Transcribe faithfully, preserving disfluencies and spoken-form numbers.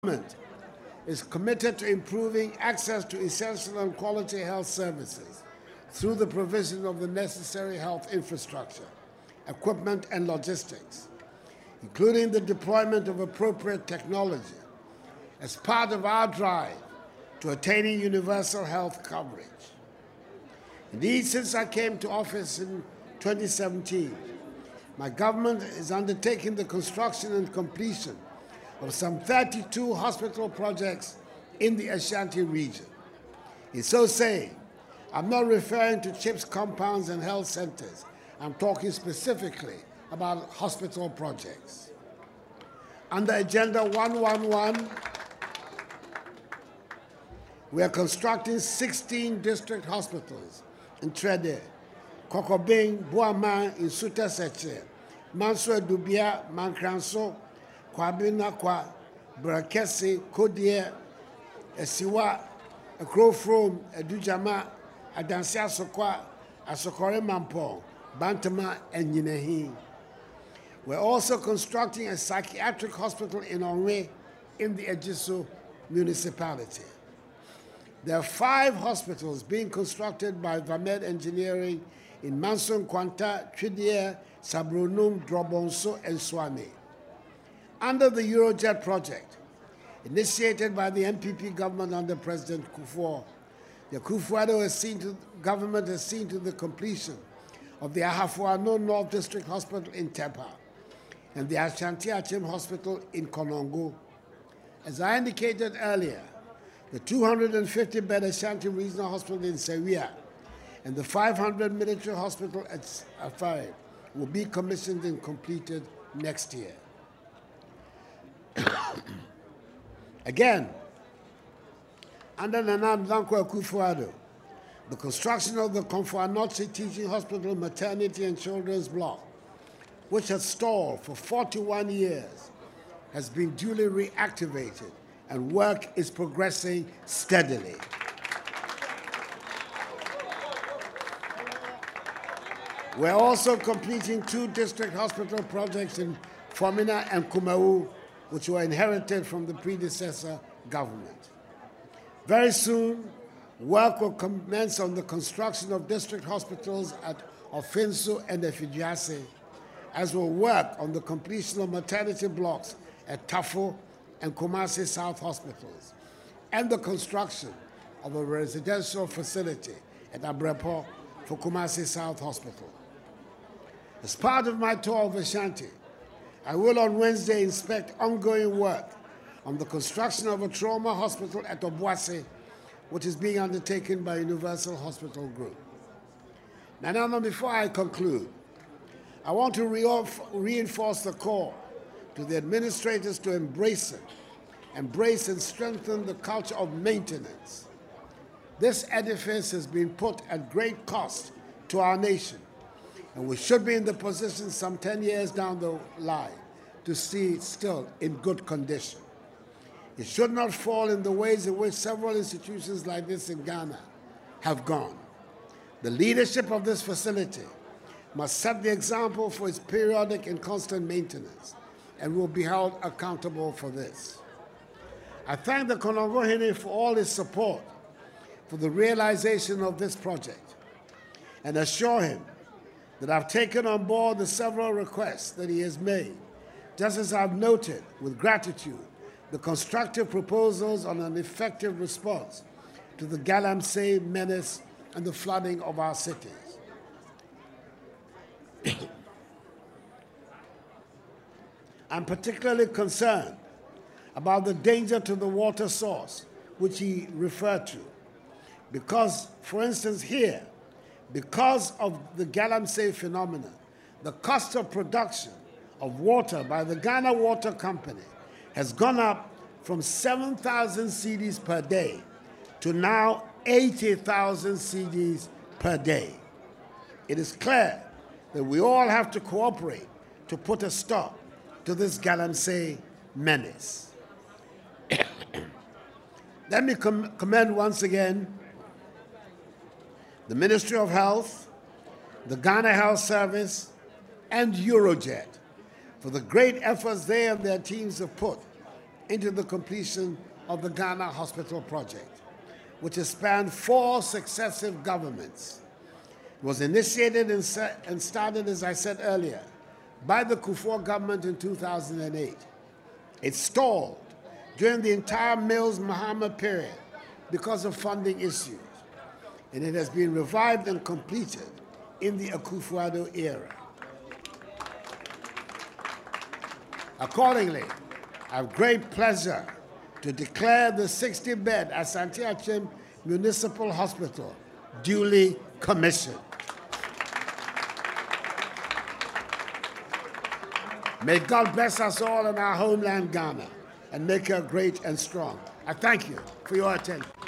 Government is committed to improving access to essential and quality health services through the provision of the necessary health infrastructure, equipment, and logistics, including the deployment of appropriate technology as part of our drive to attaining universal health coverage. Indeed, since I came to office in twenty seventeen, my government is undertaking the construction and completion of some thirty-two hospital projects in the Ashanti region. In so saying, I'm not referring to CHIPS compounds and health centers. I'm talking specifically about hospital projects. Under Agenda one one one, we are constructing sixteen district hospitals in Trede, Kokobing, Buama, in Suta Seche, Manso Dubia, Mankranso, Kwabina Kwa, Brakesi, Kodie, Esiwa, Ekrofrom, Edujama, Adansia Sokwa, Asokore Mampong, Bantama, and Yinehi. We're also constructing a psychiatric hospital in Onwe in the Ejisu municipality. There are five hospitals being constructed by Vamed Engineering in Manson, Kwanta, Tridia, Sabronum, Drobonso, and Swami. Under the Eurojet project, initiated by the N P P government under President Kufuor, the Kufuor has seen to, government has seen to the completion of the Ahafuano North District Hospital in Tepa and the Ashanti Achim Hospital in Konongo. As I indicated earlier, the two hundred fifty bed Ashanti Regional Hospital in Sewia and the five hundred military hospital at Afari will be commissioned and completed next year. Again, under Nana Dankwa Akufo-Addo, the construction of the Komfo-Anokye Teaching Hospital Maternity and Children's Block, which has stalled for forty-one years, has been duly reactivated and work is progressing steadily. We're also completing two district hospital projects in Fomina and Kumawu, which were inherited from the predecessor government. Very soon, work will commence on the construction of district hospitals at Ofinsu and Efidiase, as will work on the completion of maternity blocks at Tafo and Kumasi South hospitals, and the construction of a residential facility at Abrepo for Kumasi South Hospital. As part of my tour of Ashanti, I will on Wednesday inspect ongoing work on the construction of a trauma hospital at Obuasi, which is being undertaken by Universal Hospital Group. Now, now, before I conclude, I want to re reinforce the call to the administrators to embrace it, embrace and strengthen the culture of maintenance. This edifice has been put at great cost to our nation, and we should be in the position some ten years down the line to see it still in good condition. It should not fall in the ways in which several institutions like this in Ghana have gone. The leadership of this facility must set the example for its periodic and constant maintenance, and will be held accountable for this. I thank the Konongo Hene for all his support for the realization of this project, and assure him that I've taken on board the several requests that he has made, just as I've noted with gratitude the constructive proposals on an effective response to the Galamsey menace and the flooding of our cities. I'm particularly concerned about the danger to the water source, which he referred to, because, for instance, here, because of the Galamsey phenomenon, the cost of production of water by the Ghana Water Company has gone up from seven thousand cedis per day to now eighty thousand cedis per day. It is clear that we all have to cooperate to put a stop to this Galamsey menace. Let me com commend once again the Ministry of Health, the Ghana Health Service, and Eurojet for the great efforts they and their teams have put into the completion of the Ghana Hospital Project, which has spanned four successive governments. It was initiated and, set, and started, as I said earlier, by the Kufuor government in two thousand eight. It stalled during the entire Mills Mahama period because of funding issues, and it has been revived and completed in the Akufo-Addo era. Accordingly, I have great pleasure to declare the sixty bed Asante Achem Municipal Hospital duly commissioned. May God bless us all in our homeland, Ghana, and make her great and strong. I thank you for your attention.